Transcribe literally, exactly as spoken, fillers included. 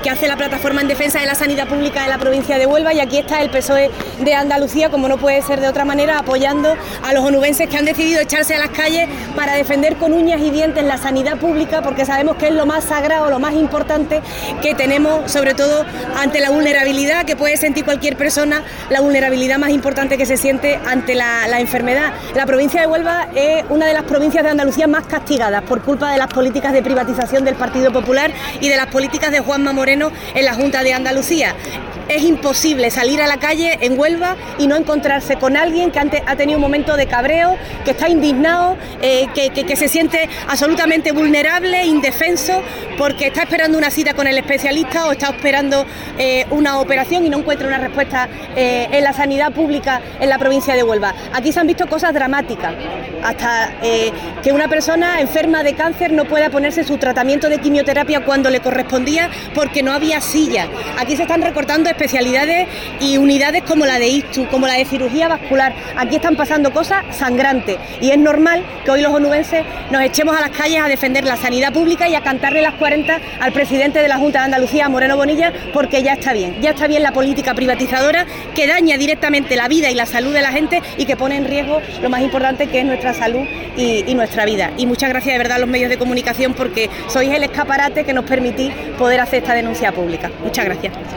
que hace la plataforma en defensa de la sanidad pública de la provincia de Huelva, y aquí está el P S O E de Andalucía, como no puede ser de otra manera, apoyando a los onubenses que han decidido echarse a las calles para defender con uñas y dientes la sanidad pública, porque sabemos que es lo más sagrado, lo más importante que tenemos, sobre todo ante la vulnerabilidad que puede sentir cualquier persona, la vulnerabilidad más importante que se siente ante la, la enfermedad. La provincia de Huelva es una de las provincias de Andalucía más castigadas por culpa de las políticas de privatización del Partido Popular y de las políticas de Juanma Moreno en la Junta de Andalucía. Es imposible salir a la calle en Huelva y no encontrarse con alguien que antes ha tenido un momento de cabreo, que está indignado, eh, que, que, que se siente absolutamente vulnerable, indefenso, porque está esperando una cita con el especialista o está esperando eh, una operación y no encuentra una respuesta eh, en la sanidad pública en la provincia de Huelva. Aquí se han visto cosas dramáticas, hasta eh, que una persona enferma de cáncer no pueda ponerse su tratamiento de quimioterapia cuando le correspondía porque no había silla. Aquí se están recortando especialidades y unidades como la de ISTU, como la de cirugía vascular. Aquí están pasando cosas sangrantes y es normal que hoy los onubenses nos echemos a las calles a defender la sanidad pública y a cantarle las cuarenta al presidente de la Junta de Andalucía, Moreno Bonilla, porque ya está bien, ya está bien la política privatizadora que daña directamente la vida y la salud de la gente y que pone en riesgo lo más importante, que es nuestra salud y, y nuestra vida. Y muchas gracias de verdad a los medios de comunicación, porque sois el escaparate que nos permitís poder hacer esta denuncia pública. Muchas gracias.